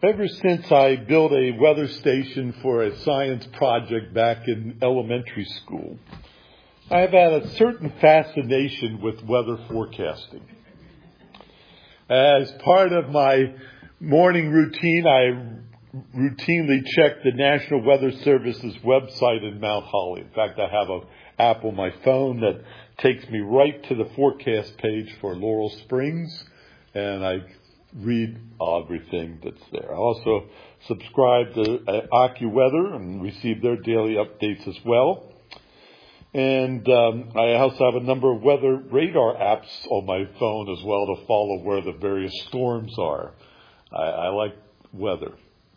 Ever since I built a weather station for a science project back in elementary school, I have had a certain fascination with weather forecasting. As part of my morning routine, I routinely check the National Weather Service's website in Mount Holly. In fact, I have an app on my phone that takes me right to the forecast page for Laurel Springs, and I read everything that's there. I also subscribe to AccuWeather and receive their daily updates as well. And I also have a number of weather radar apps on my phone as well to follow where the various storms are. I like weather.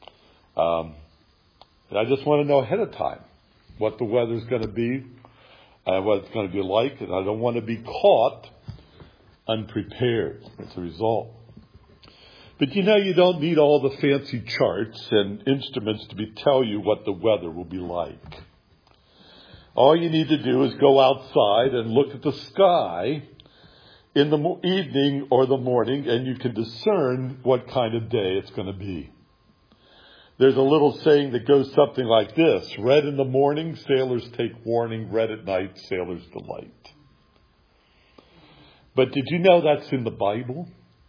I just want to know ahead of time what the weather's going to be, what it's going to be like, and I don't want to be caught unprepared as a result. But you don't need all the fancy charts and instruments to tell you what the weather will be like. All you need to do is go outside and look at the sky in the evening or the morning, and you can discern what kind of day it's going to be. There's a little saying that goes something like this: red in the morning, sailors take warning; red at night, sailors delight. But did you know that's in the Bible?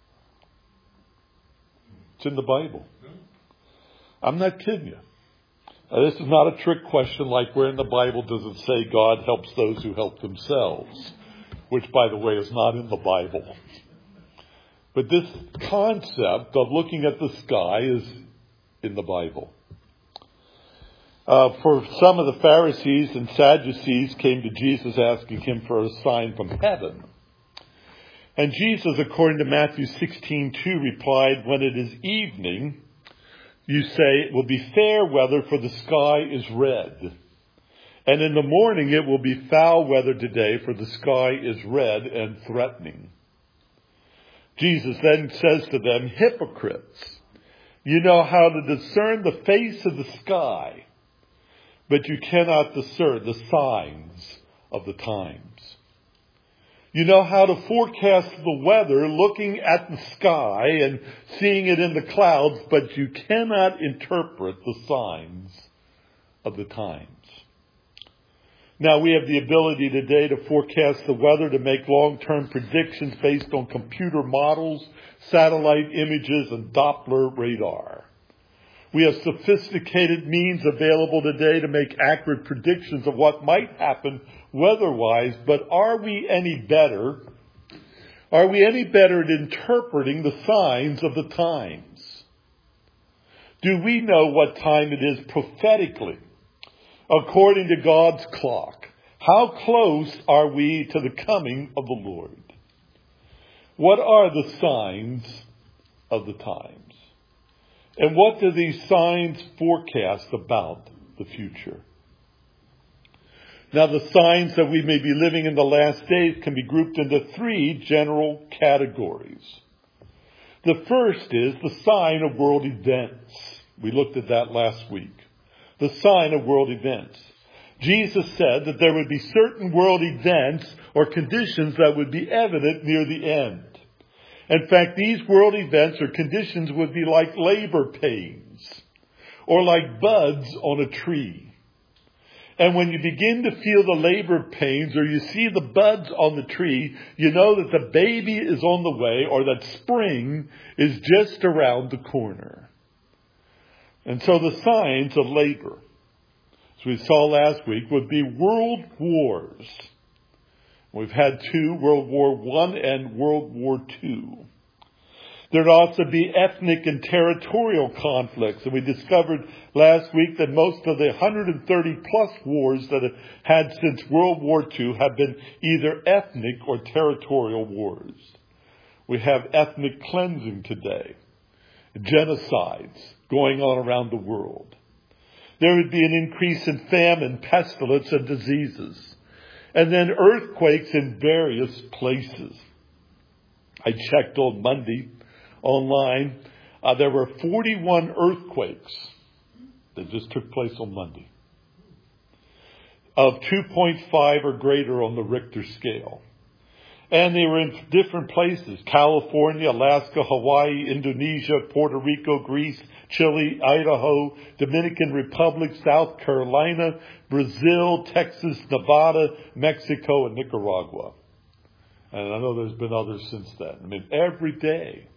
It's in the Bible. I'm not kidding you. This is not a trick question like where in the Bible does it say God helps those who help themselves, which, by the way, is not in the Bible. But this concept of looking at the sky is in the Bible. For some of the Pharisees and Sadducees came to Jesus asking him for a sign from heaven. And Jesus, according to Matthew 16:2, replied, "When it is evening, you say it will be fair weather, for the sky is red. And in the morning it will be foul weather today, for the sky is red and threatening." Jesus then says to them, "Hypocrites, you know how to discern the face of the sky, but you cannot discern the signs of the times. You know how to forecast the weather looking at the sky and seeing it in the clouds, but you cannot interpret the signs of the times." Now, we have the ability today to forecast the weather, to make long-term predictions based on computer models, satellite images, and Doppler radar. We have sophisticated means available today to make accurate predictions of what might happen weather-wise, but are we any better? Are we any better at interpreting the signs of the times? Do we know what time it is prophetically, according to God's clock? How close are we to the coming of the Lord? What are the signs of the times? And what do these signs forecast about the future? Now, the signs that we may be living in the last days can be grouped into three general categories. The first is the sign of world events. We looked at that last week. The sign of world events. Jesus said that there would be certain world events or conditions that would be evident near the end. In fact, these world events or conditions would be like labor pains or like buds on a tree. And when you begin to feel the labor pains or you see the buds on the tree, you know that the baby is on the way, or that spring is just around the corner. And so the signs of labor, as we saw last week, would be world wars. We've had two, World War I and World War II. There'd also be ethnic and territorial conflicts. And we discovered last week that most of the 130 plus wars that have had since World War II have been either ethnic or territorial wars. We have ethnic cleansing today, genocides going on around the world. There would be an increase in famine, pestilence, and diseases. And then earthquakes in various places. I checked on Monday online. There were 41 earthquakes that just took place on Monday of 2.5 or greater on the Richter scale. And they were in different places: California, Alaska, Hawaii, Indonesia, Puerto Rico, Greece, Chile, Idaho, Dominican Republic, South Carolina, Brazil, Texas, Nevada, Mexico, and Nicaragua. And I know there's been others since then. I mean, every day,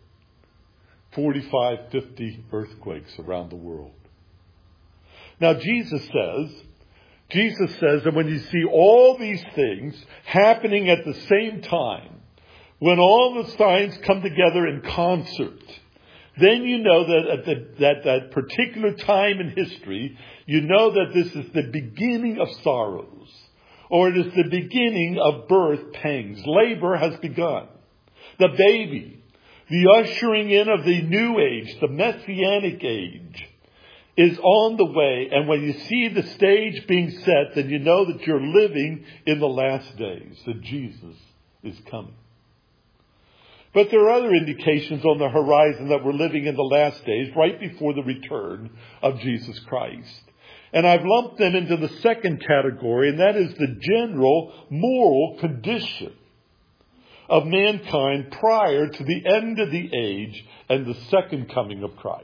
45, 50 earthquakes around the world. Now, Jesus says that when you see all these things happening at the same time, when all the signs come together in concert, then you know that at that particular time in history, you know that this is the beginning of sorrows, or it is the beginning of birth pangs. Labor has begun. The baby, the ushering in of the new age, the messianic age, is on the way. And when you see the stage being set, then you know that you're living in the last days, that Jesus is coming. But there are other indications on the horizon that we're living in the last days, right before the return of Jesus Christ. And I've lumped them into the second category, and that is the general moral condition of mankind prior to the end of the age and the second coming of Christ.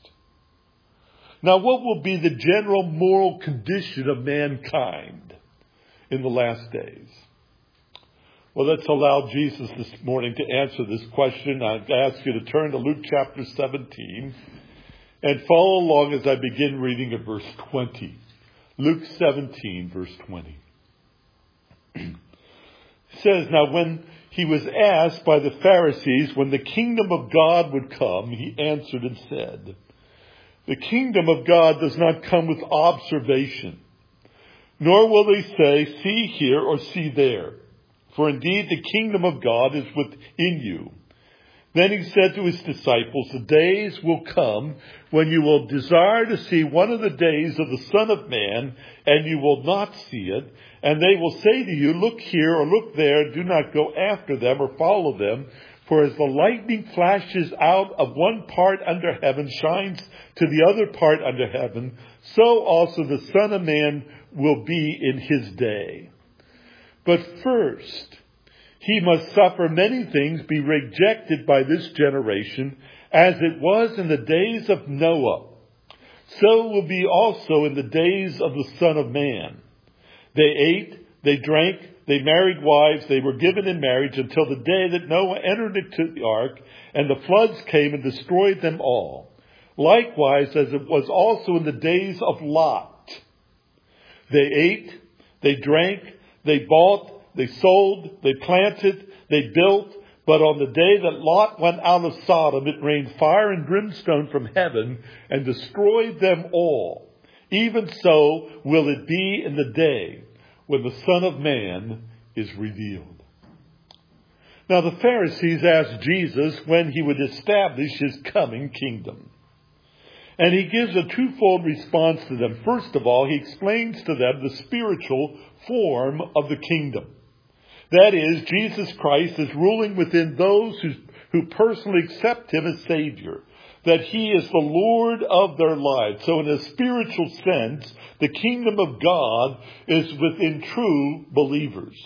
Now, what will be the general moral condition of mankind in the last days? Well, let's allow Jesus this morning to answer this question. I'd ask you to turn to Luke chapter 17 and follow along as I begin reading at verse 20. Luke 17, verse 20. It says, "Now when he was asked by the Pharisees when the kingdom of God would come, he answered and said, 'The kingdom of God does not come with observation, nor will they say, see here or see there. For indeed the kingdom of God is within you.' Then he said to his disciples, 'The days will come when you will desire to see one of the days of the Son of Man, and you will not see it. And they will say to you, look here or look there, do not go after them or follow them. For as the lightning flashes out of one part under heaven, shines to the other part under heaven, so also the Son of Man will be in his day. But first, he must suffer many things, be rejected by this generation, as it was in the days of Noah. So will be also in the days of the Son of Man. They ate, they drank, they married wives, they were given in marriage until the day that Noah entered into the ark, and the floods came and destroyed them all. Likewise, as it was also in the days of Lot. They ate, they drank, they bought, they sold, they planted, they built, but on the day that Lot went out of Sodom, it rained fire and brimstone from heaven and destroyed them all. Even so will it be in the day when the Son of Man is revealed.'" Now the Pharisees asked Jesus when he would establish his coming kingdom. And he gives a twofold response to them. First of all, he explains to them the spiritual form of the kingdom. That is, Jesus Christ is ruling within those who personally accept him as Savior. That he is the Lord of their lives. So in a spiritual sense, the kingdom of God is within true believers.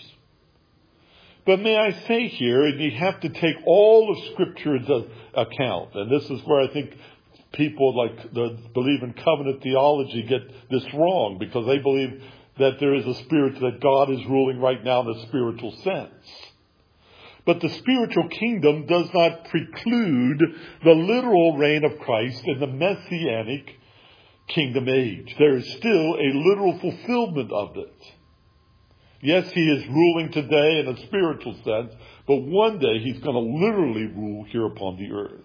But may I say here, and you have to take all of Scripture into account, and this is where I think people like that believe in covenant theology get this wrong, because they believe that there is a spirit that God is ruling right now in a spiritual sense. But the spiritual kingdom does not preclude the literal reign of Christ in the messianic kingdom age. There is still a literal fulfillment of it. Yes, he is ruling today in a spiritual sense, but one day he's going to literally rule here upon the earth.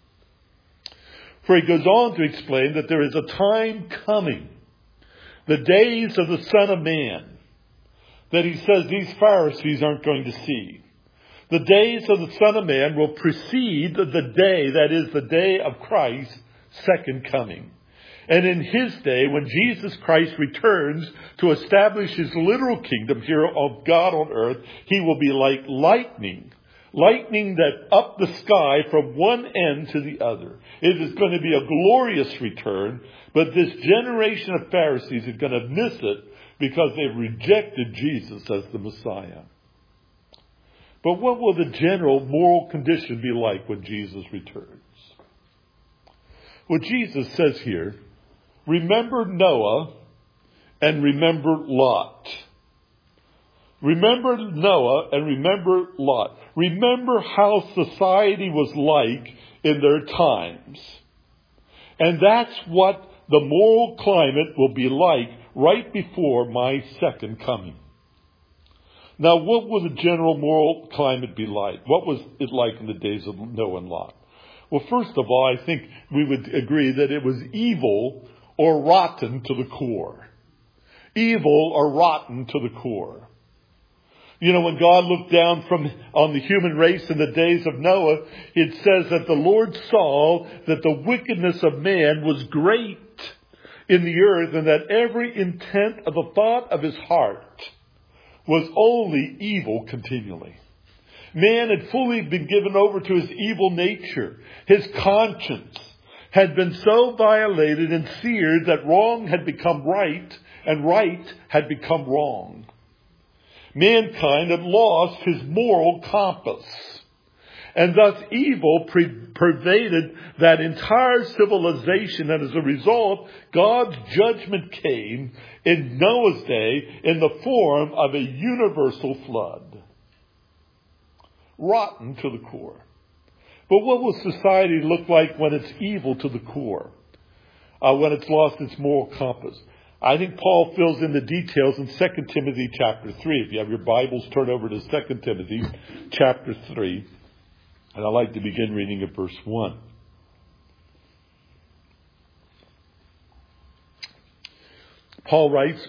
For he goes on to explain that there is a time coming, the days of the Son of Man, that he says these Pharisees aren't going to see. The days of the Son of Man will precede the day, that is the day of Christ's second coming. And in his day, when Jesus Christ returns to establish his literal kingdom here of God on earth, he will be like lightning that up the sky from one end to the other. It is going to be a glorious return, but this generation of Pharisees is going to miss it because they've rejected Jesus as the Messiah. But what will the general moral condition be like when Jesus returns? Well, Jesus says here, remember Noah and remember Lot. Remember Noah and remember Lot. Remember how society was like in their times. And that's what the moral climate will be like right before my second coming. Now, what will the general moral climate be like? What was it like in the days of Noah and Lot? Well, first of all, I think we would agree that it was evil or rotten to the core. Evil or rotten to the core. You know, when God looked down on the human race in the days of Noah, it says that the Lord saw that the wickedness of man was great in the earth, and that every intent of the thought of his heart was only evil continually. Man had fully been given over to his evil nature. His conscience had been so violated and seared that wrong had become right and right had become wrong. Mankind had lost his moral compass. And thus evil pervaded that entire civilization. And as a result, God's judgment came in Noah's day in the form of a universal flood. Rotten to the core. But what will society look like when it's evil to the core? When it's lost its moral compass? I think Paul fills in the details in 2 Timothy chapter 3. If you have your Bibles, turn over to 2 Timothy chapter 3. And I'd like to begin reading at verse 1. Paul writes,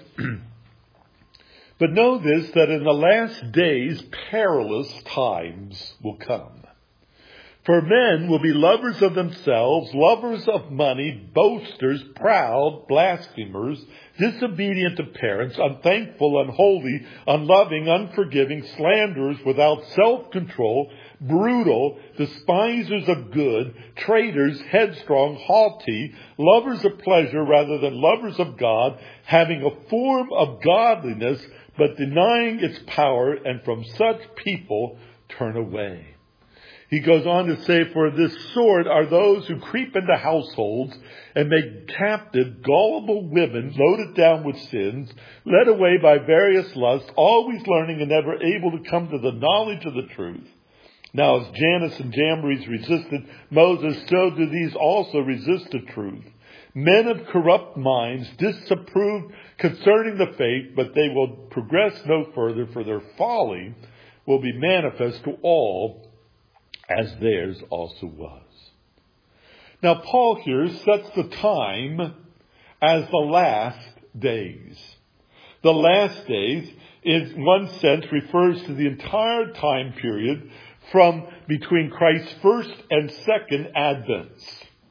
but know this, that in the last days perilous times will come. For men will be lovers of themselves, lovers of money, boasters, proud, blasphemers, disobedient to parents, unthankful, unholy, unloving, unforgiving, slanderers, without self-control, brutal, despisers of good, traitors, headstrong, haughty, lovers of pleasure rather than lovers of God, having a form of godliness, but denying its power, and from such people turn away. He goes on to say, for this sort are those who creep into households and make captive gullible women loaded down with sins, led away by various lusts, always learning and never able to come to the knowledge of the truth. Now, as Jannes and Jambres resisted Moses, so do these also resist the truth. Men of corrupt minds disapprove concerning the faith, but they will progress no further, for their folly will be manifest to all, as theirs also was. Now, Paul here sets the time as the last days. The last days, in one sense, refers to the entire time period from between Christ's first and second advents.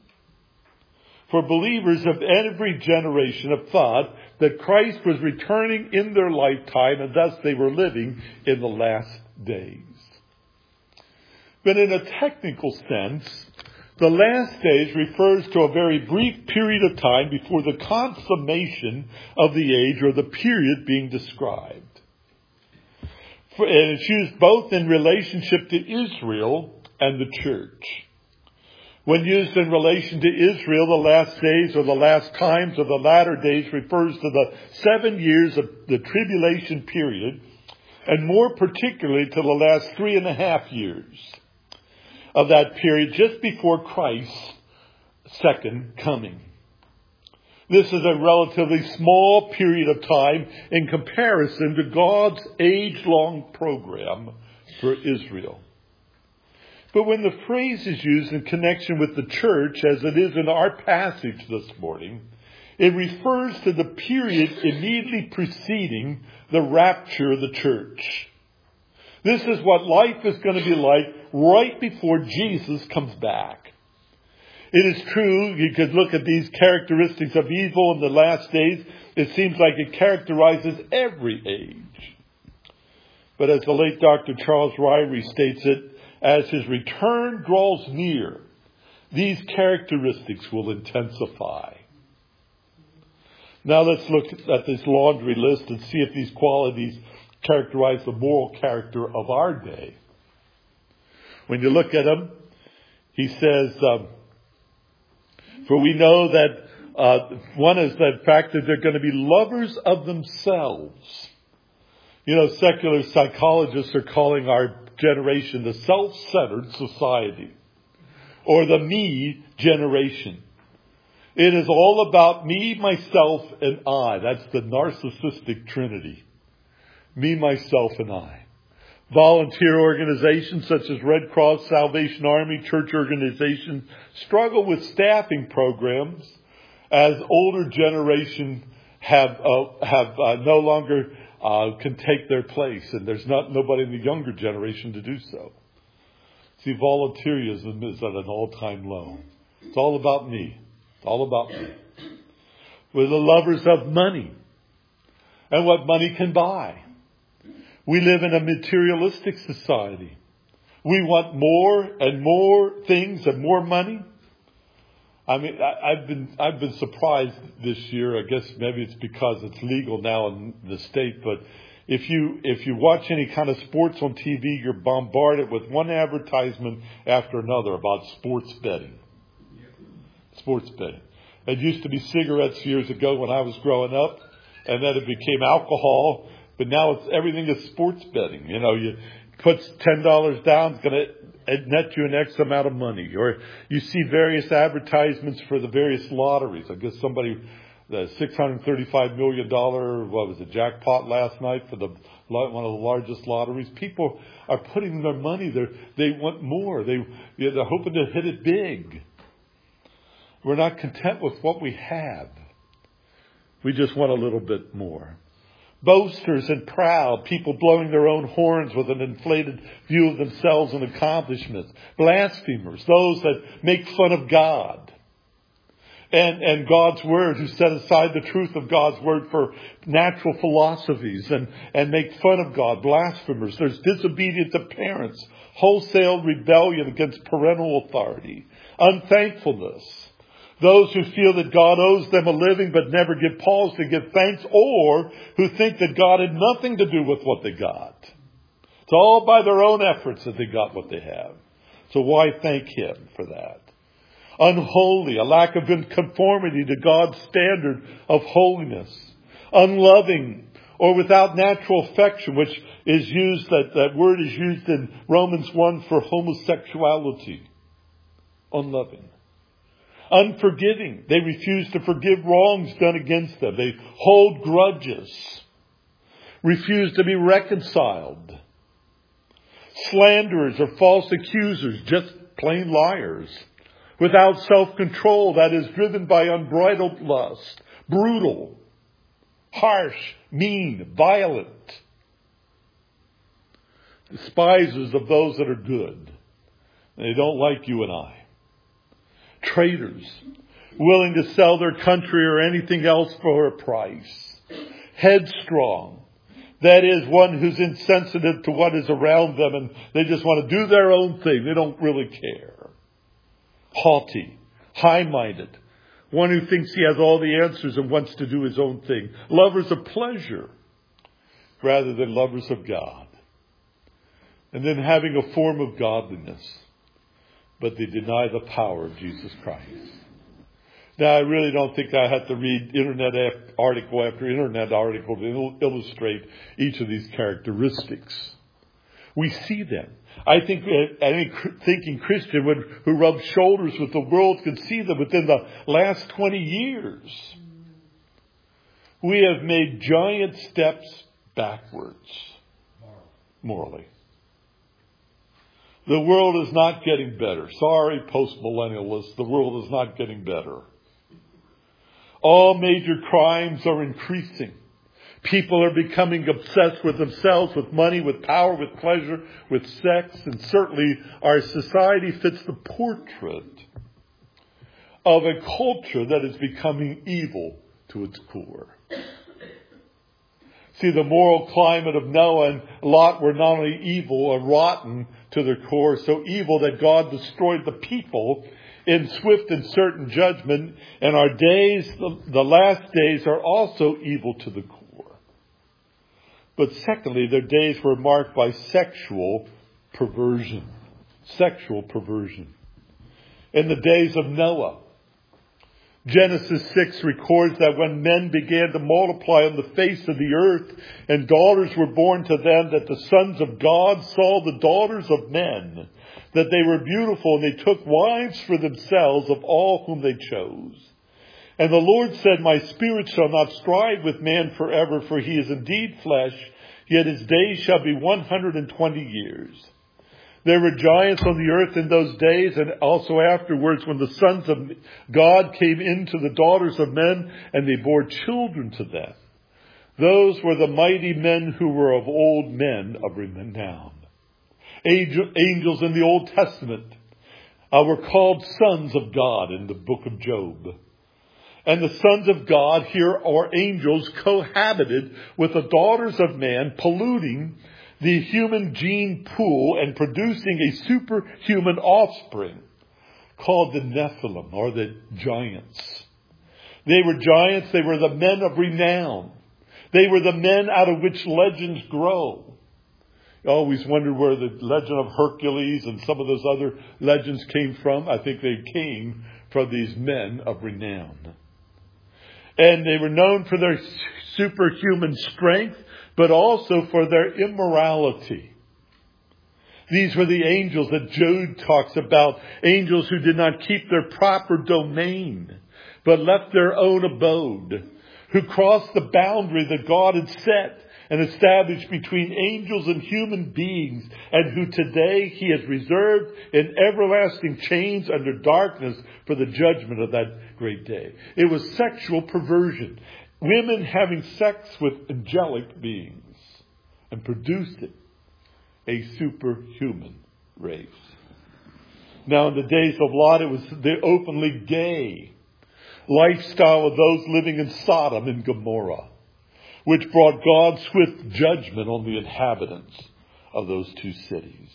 For believers of every generation have thought that Christ was returning in their lifetime, and thus they were living in the last days. But in a technical sense, the last days refers to a very brief period of time before the consummation of the age or the period being described. And it's used both in relationship to Israel and the church. When used in relation to Israel, the last days or the last times or the latter days refers to the 7 years of the tribulation period, and more particularly to the last 3.5 years of that period just before Christ's second coming. This is a relatively small period of time in comparison to God's age-long program for Israel. But when the phrase is used in connection with the church, as it is in our passage this morning, it refers to the period immediately preceding the rapture of the church. This is what life is going to be like right before Jesus comes back. It is true, you could look at these characteristics of evil in the last days. It seems like it characterizes every age. But as the late Dr. Charles Ryrie states it, as his return draws near, these characteristics will intensify. Now let's look at this laundry list and see if these qualities characterize the moral character of our day. When you look at them, he says, for we know that one is the fact that they're going to be lovers of themselves. You know, secular psychologists are calling our generation the self-centered society, or the me generation. It is all about me, myself, and I. That's the narcissistic trinity. Me, myself, and I. Volunteer organizations such as Red Cross, Salvation Army, church organizations struggle with staffing programs as older generation have no longer can take their place, and there's nobody in the younger generation to do so. See, volunteerism is at an all-time low. It's all about me. It's all about me. We're the lovers of money and what money can buy. We live in a materialistic society. We want more and more things and more money. I mean, I've been surprised this year. I guess maybe it's because it's legal now in the state, but if you watch any kind of sports on TV, you're bombarded with one advertisement after another about sports betting. Sports betting. It used to be cigarettes years ago when I was growing up, and then it became alcohol. But now everything is sports betting. You know, you put $10 down, it's going to net you an X amount of money. Or you see various advertisements for the various lotteries. I guess the $635 million, jackpot last night for one of the largest lotteries. People are putting their money there. They want more. They're hoping to hit it big. We're not content with what we have. We just want a little bit more. Boasters and proud, people blowing their own horns with an inflated view of themselves and accomplishments. Blasphemers, those that make fun of God and God's word, who set aside the truth of God's word for natural philosophies and make fun of God. Blasphemers. There's disobedience to parents, wholesale rebellion against parental authority, unthankfulness. Those who feel that God owes them a living but never give pause to give thanks, or who think that God had nothing to do with what they got. It's all by their own efforts that they got what they have. So why thank Him for that? Unholy, a lack of conformity to God's standard of holiness. Unloving, or without natural affection, which is used, that word is used in Romans 1 for homosexuality. Unloving. Unforgiving. They refuse to forgive wrongs done against them. They hold grudges. Refuse to be reconciled. Slanderers or false accusers, just plain liars. Without self-control, that is driven by unbridled lust. Brutal. Harsh. Mean. Violent. Despisers of those that are good. They don't like you and I. Traitors, willing to sell their country or anything else for a price. Headstrong, that is one who's insensitive to what is around them and they just want to do their own thing. They don't really care. Haughty, high-minded, one who thinks he has all the answers and wants to do his own thing. Lovers of pleasure rather than lovers of God. And then having a form of godliness, but they deny the power of Jesus Christ. Now, I really don't think I have to read internet article after internet article to illustrate each of these characteristics. We see them. I think any thinking Christian who rubs shoulders with the world can see them within the last 20 years. We have made giant steps backwards, morally. The world is not getting better. Sorry, post-millennialists, the world is not getting better. All major crimes are increasing. People are becoming obsessed with themselves, with money, with power, with pleasure, with sex. And certainly our society fits the portrait of a culture that is becoming evil to its core. See, the moral climate of Noah and Lot were not only evil or rotten to their core, so evil that God destroyed the people in swift and certain judgment. And our days, the last days, are also evil to the core. But secondly, their days were marked by sexual perversion. Sexual perversion. In the days of Noah, Genesis 6 records that when men began to multiply on the face of the earth and daughters were born to them, that the sons of God saw the daughters of men, that they were beautiful, and they took wives for themselves of all whom they chose. And the Lord said, My spirit shall not strive with man forever, for he is indeed flesh, yet his days shall be 120 years. There were giants on the earth in those days, and also afterwards, when the sons of God came into the daughters of men, and they bore children to them. Those were the mighty men who were of old, men of renown. Angels in the Old Testament were called sons of God in the book of Job. And the sons of God here are angels cohabited with the daughters of man, polluting the human gene pool and producing a superhuman offspring called the Nephilim, or the giants. They were giants. They were the men of renown. They were the men out of which legends grow. I always wondered where the legend of Hercules and some of those other legends came from. I think they came from these men of renown. And they were known for their superhuman strength, but also for their immorality. These were the angels that Jude talks about, angels who did not keep their proper domain, but left their own abode, who crossed the boundary that God had set and established between angels and human beings, and who today he has reserved in everlasting chains under darkness for the judgment of that great day. It was sexual perversion. Women having sex with angelic beings, and produced it, a superhuman race. Now in the days of Lot, it was the openly gay lifestyle of those living in Sodom and Gomorrah, which brought God's swift judgment on the inhabitants of those two cities.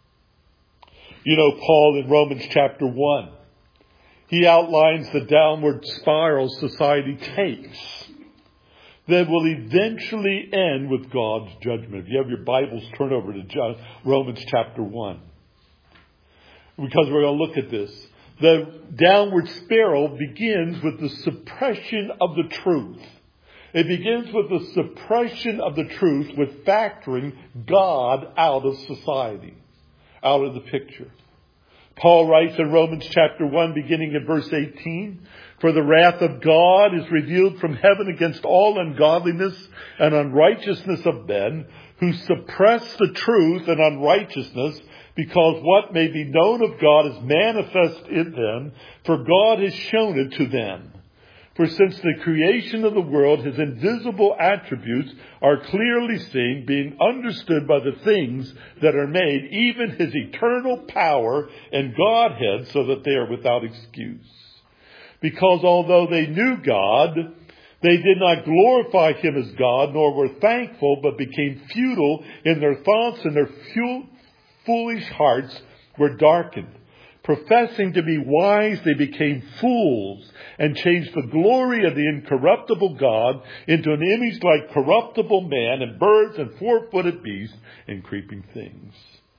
You know, Paul in Romans chapter 1, he outlines the downward spiral society takes that will eventually end with God's judgment. If you have your Bibles, turn over to Romans chapter 1. Because we're going to look at this. The downward spiral begins with the suppression of the truth. It begins with the suppression of the truth, with factoring God out of society, out of the picture. Paul writes in Romans chapter 1, beginning in verse 18, For the wrath of God is revealed from heaven against all ungodliness and unrighteousness of men, who suppress the truth and unrighteousness, because what may be known of God is manifest in them, for God has shown it to them. For since the creation of the world, his invisible attributes are clearly seen, being understood by the things that are made, even his eternal power and Godhead, so that they are without excuse. Because although they knew God, they did not glorify him as God, nor were thankful, but became futile in their thoughts, and their foolish hearts were darkened. Professing to be wise, they became fools and changed the glory of the incorruptible God into an image like corruptible man and birds and four-footed beasts and creeping things.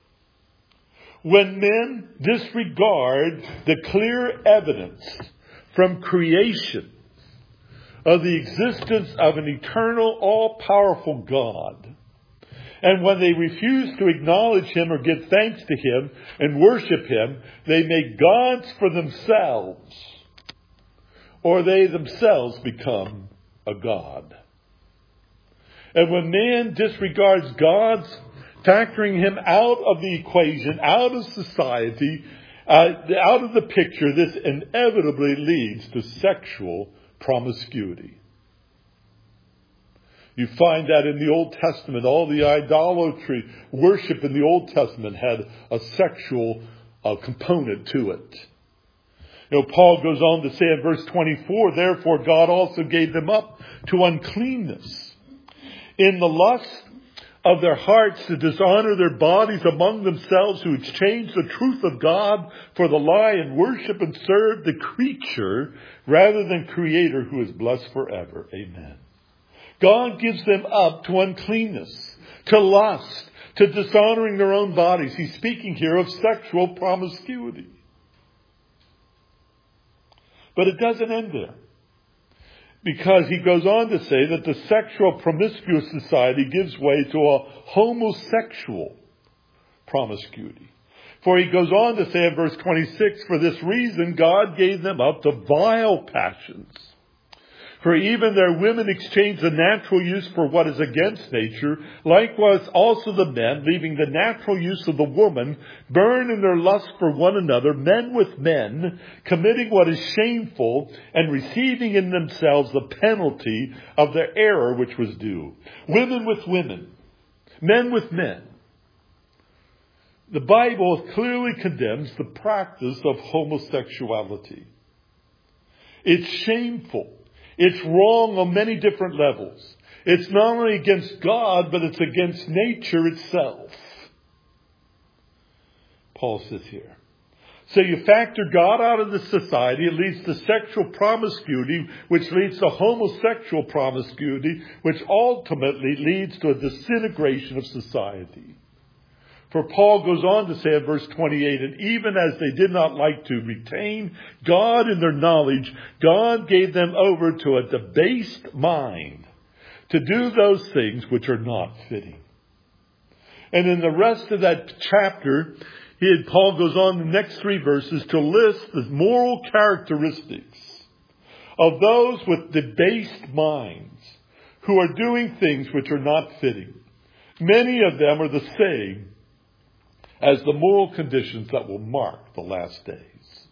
When men disregard the clear evidence from creation of the existence of an eternal, all-powerful God, and when they refuse to acknowledge him or give thanks to him and worship him, they make gods for themselves, or they themselves become a god. And when man disregards God, factoring him out of the equation, out of society, out of the picture, this inevitably leads to sexual promiscuity. You find that in the Old Testament. All the idolatry worship in the Old Testament had a sexual component to it. You know, Paul goes on to say in verse 24, Therefore God also gave them up to uncleanness, in the lust of their hearts, to dishonor their bodies among themselves, who exchanged the truth of God for the lie, and worship and serve the creature rather than Creator, who is blessed forever. Amen. God gives them up to uncleanness, to lust, to dishonoring their own bodies. He's speaking here of sexual promiscuity. But it doesn't end there, because he goes on to say that the sexual promiscuous society gives way to a homosexual promiscuity. For he goes on to say in verse 26, for this reason God gave them up to vile passions. For even their women exchange the natural use for what is against nature. Likewise also the men, leaving the natural use of the woman, burn in their lust for one another, men with men, committing what is shameful, and receiving in themselves the penalty of their error which was due. Women with women, men with men. The Bible clearly condemns the practice of homosexuality. It's shameful. It's wrong on many different levels. It's not only against God, but it's against nature itself. Paul says here. So you factor God out of the society, it leads to sexual promiscuity, which leads to homosexual promiscuity, which ultimately leads to a disintegration of society. For Paul goes on to say in verse 28, and even as they did not like to retain God in their knowledge, God gave them over to a debased mind to do those things which are not fitting. And in the rest of that chapter, Paul goes on the next 3 verses to list the moral characteristics of those with debased minds who are doing things which are not fitting. Many of them are the same as the moral conditions that will mark the last days.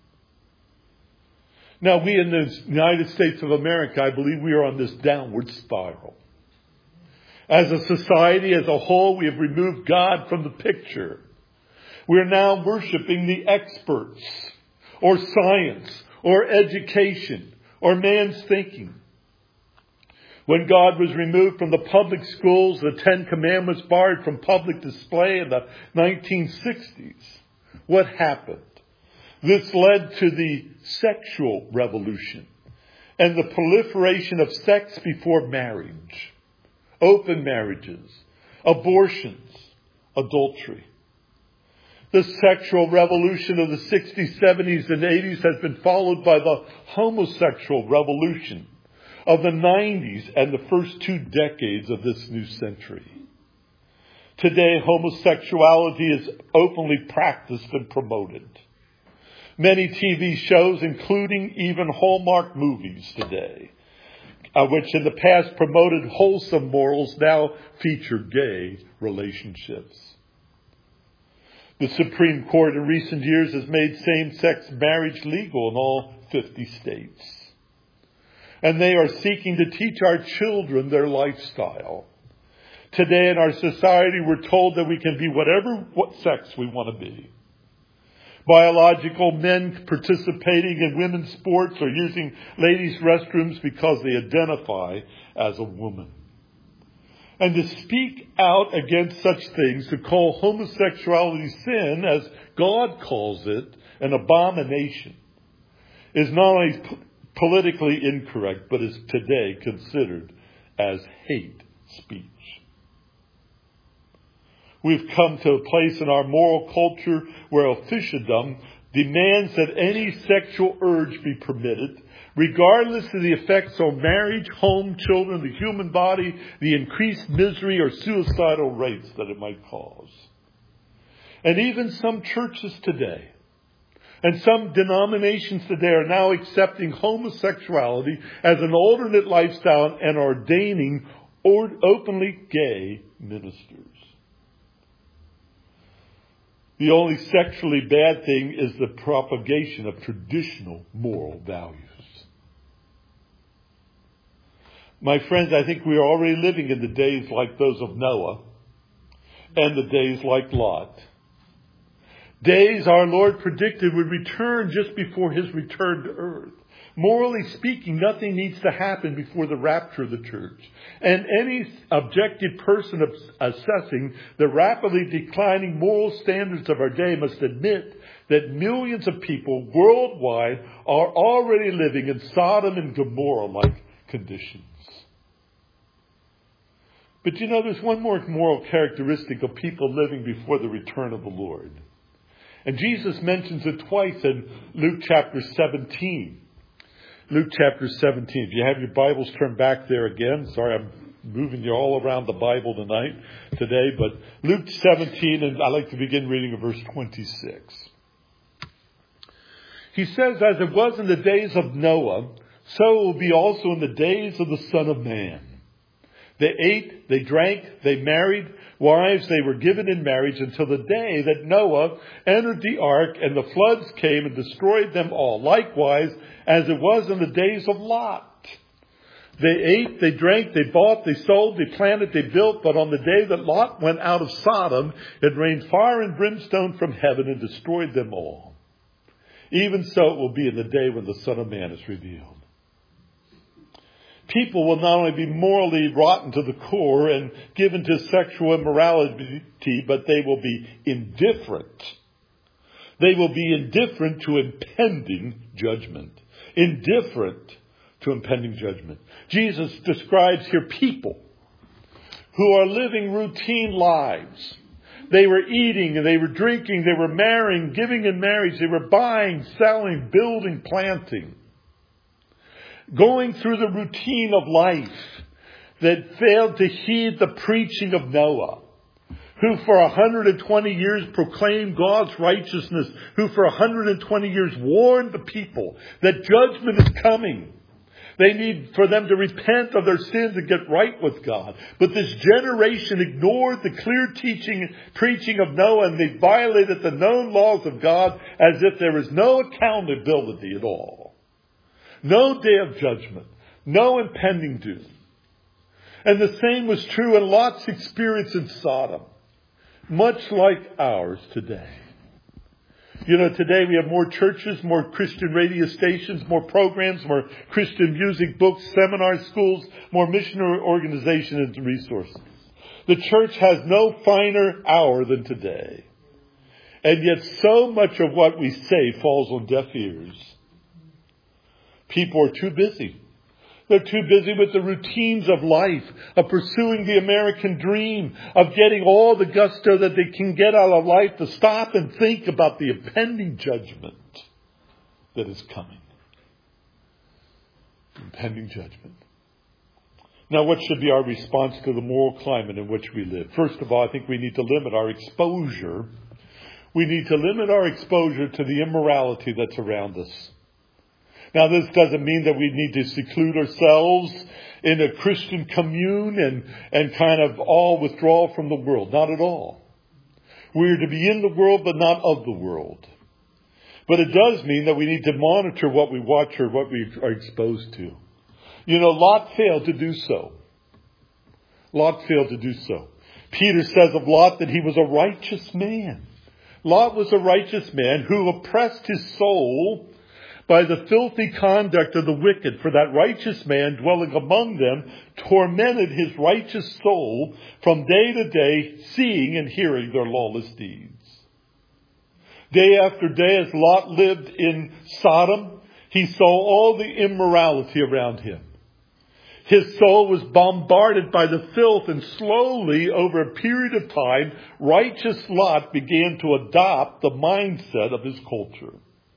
Now, we in the United States of America, I believe we are on this downward spiral. As a society, as a whole, we have removed God from the picture. We are now worshiping the experts, or science, or education, or man's thinking. When God was removed from the public schools, the 10 Commandments barred from public display in the 1960s, what happened? This led to the sexual revolution and the proliferation of sex before marriage, open marriages, abortions, adultery. The sexual revolution of the 60s, 70s, and 80s has been followed by the homosexual revolution of the 90s and the first 2 decades of this new century. Today, homosexuality is openly practiced and promoted. Many TV shows, including even Hallmark movies today, which in the past promoted wholesome morals, now feature gay relationships. The Supreme Court in recent years has made same-sex marriage legal in all 50 states. And they are seeking to teach our children their lifestyle. Today in our society, we're told that we can be what sex we want to be. Biological men participating in women's sports or using ladies' restrooms because they identify as a woman. And to speak out against such things, to call homosexuality sin, as God calls it, an abomination, is not only politically incorrect, but is today considered as hate speech. We've come to a place in our moral culture where officialdom demands that any sexual urge be permitted, regardless of the effects on marriage, home, children, the human body, the increased misery or suicidal rates that it might cause. And even some churches today, and some denominations today, are now accepting homosexuality as an alternate lifestyle and ordaining openly gay ministers. The only sexually bad thing is the propagation of traditional moral values. My friends, I think we are already living in the days like those of Noah and the days like Lot. Days our Lord predicted would return just before his return to earth. Morally speaking, nothing needs to happen before the rapture of the church. And any objective person assessing the rapidly declining moral standards of our day must admit that millions of people worldwide are already living in Sodom and Gomorrah-like conditions. But there's one more moral characteristic of people living before the return of the Lord. And Jesus mentions it twice in Luke chapter 17. Luke chapter 17. If you have your Bibles, turn back there again. Sorry, I'm moving you all around the Bible today. But Luke 17, and I'd like to begin reading at verse 26. He says, as it was in the days of Noah, so it will be also in the days of the Son of Man. They ate, they drank, they married wives, they were given in marriage until the day that Noah entered the ark and the floods came and destroyed them all. Likewise, as it was in the days of Lot. They ate, they drank, they bought, they sold, they planted, they built. But on the day that Lot went out of Sodom, it rained fire and brimstone from heaven and destroyed them all. Even so it will be in the day when the Son of Man is revealed. People will not only be morally rotten to the core and given to sexual immorality, but they will be indifferent. They will be indifferent to impending judgment. Indifferent to impending judgment. Jesus describes here people who are living routine lives. They were eating and they were drinking, they were marrying, giving in marriage, they were buying, selling, building, planting. Going through the routine of life that failed to heed the preaching of Noah, who for 120 years proclaimed God's righteousness, who for 120 years warned the people that judgment is coming. They need for them to repent of their sins and get right with God. But this generation ignored the clear preaching of Noah, and they violated the known laws of God as if there was no accountability at all. No day of judgment. No impending doom. And the same was true in Lot's experience in Sodom. Much like ours today. Today we have more churches, more Christian radio stations, more programs, more Christian music, books, seminars, schools, more missionary organizations and resources. The church has no finer hour than today. And yet so much of what we say falls on deaf ears. People are too busy. They're too busy with the routines of life, of pursuing the American dream, of getting all the gusto that they can get out of life to stop and think about the impending judgment that is coming. Impending judgment. Now, what should be our response to the moral climate in which we live? First of all, I think we need to limit our exposure. We need to limit our exposure to the immorality that's around us. Now, this doesn't mean that we need to seclude ourselves in a Christian commune and kind of all withdraw from the world. Not at all. We are to be in the world, but not of the world. But it does mean that we need to monitor what we watch or what we are exposed to. Lot failed to do so. Lot failed to do so. Peter says of Lot that he was a righteous man. Lot was a righteous man who oppressed his soul by the filthy conduct of the wicked, for that righteous man dwelling among them tormented his righteous soul from day to day, seeing and hearing their lawless deeds. Day after day, as Lot lived in Sodom, he saw all the immorality around him. His soul was bombarded by the filth, and slowly, over a period of time, righteous Lot began to adopt the mindset of his culture.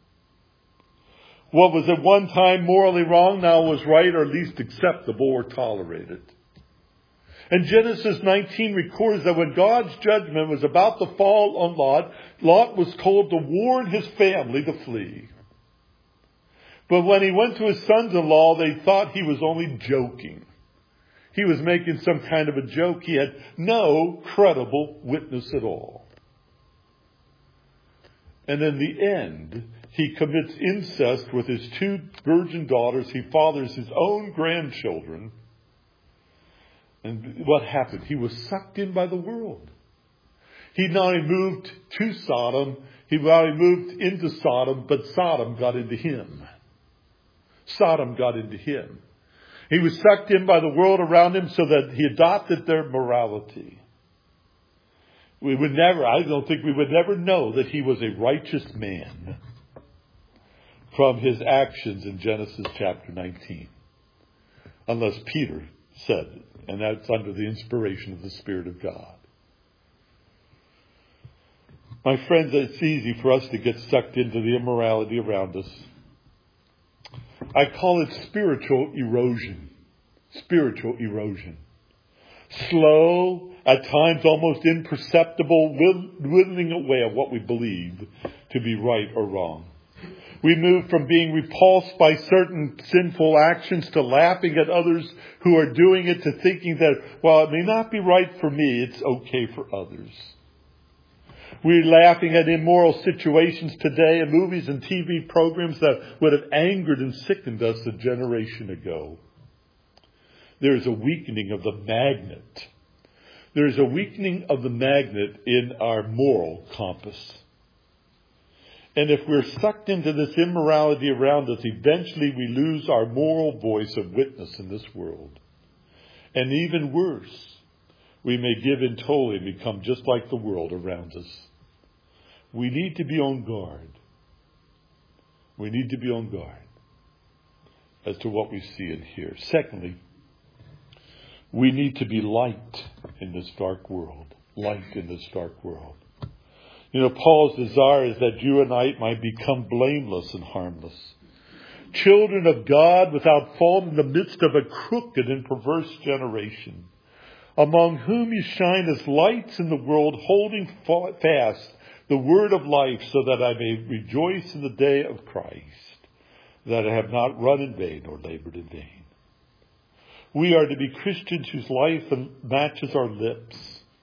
What was at one time morally wrong now was right, or at least acceptable or tolerated. And Genesis 19 records that when God's judgment was about to fall on Lot, Lot was told to warn his family to flee. But when he went to his sons-in-law, they thought he was only joking. He was making some kind of a joke. He had no credible witness at all. And in the end, he commits incest with his 2 virgin daughters. He fathers his own grandchildren. And what happened? He was sucked in by the world. He not only moved to Sodom, he not only moved into Sodom, but Sodom got into him. Sodom got into him. He was sucked in by the world around him so that he adopted their morality. I don't think we would never know that he was a righteous man from his actions in Genesis chapter 19. Unless Peter said it, and that's under the inspiration of the Spirit of God. My friends, it's easy for us to get sucked into the immorality around us. I call it spiritual erosion. Spiritual erosion. Slow, at times almost imperceptible, whittling away of what we believe to be right or wrong. We move from being repulsed by certain sinful actions to laughing at others who are doing it, to thinking that, well, it may not be right for me, it's okay for others. We're laughing at immoral situations today in movies and TV programs that would have angered and sickened us a generation ago. There is a weakening of the magnet. There is a weakening of the magnet in our moral compass. And if we're sucked into this immorality around us, eventually we lose our moral voice of witness in this world. And even worse, we may give in totally and become just like the world around us. We need to be on guard. We need to be on guard as to what we see and hear. Secondly, we need to be light in this dark world. Light in this dark world. You know, Paul's desire is that you and I might become blameless and harmless. Children of God without fault in the midst of a crooked and perverse generation, among whom you shine as lights in the world, holding fast the word of life, so that I may rejoice in the day of Christ, that I have not run in vain or labored in vain. We are to be Christians whose life matches our lips.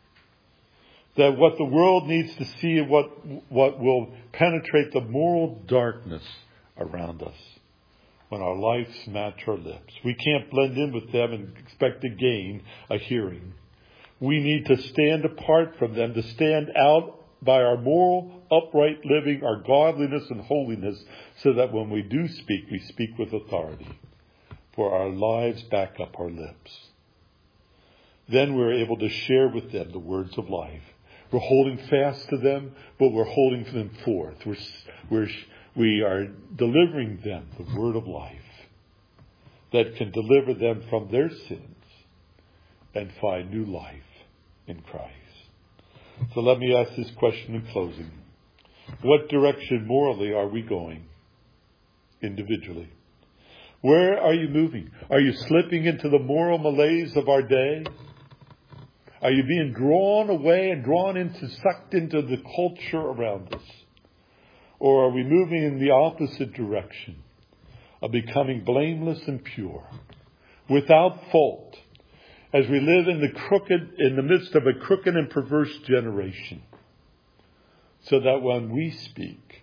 That what the world needs to see and what will penetrate the moral darkness around us when our lives match our lips. We can't blend in with them and expect to gain a hearing. We need to stand apart from them, to stand out by our moral, upright living, our godliness and holiness, so that when we do speak, we speak with authority. For our lives back up our lips. Then we're able to share with them the words of life. We're holding fast to them, but we're holding them forth. We are delivering them the word of life that can deliver them from their sins and find new life in Christ. So let me ask this question in closing. What direction morally are we going individually? Where are you moving? Are you slipping into the moral malaise of our day? Are you being drawn away and sucked into the culture around us? Or are we moving in the opposite direction of becoming blameless and pure, without fault, as we live in the midst of a crooked and perverse generation, so that when we speak,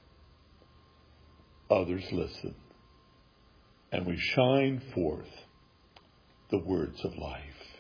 others listen, and we shine forth the words of life?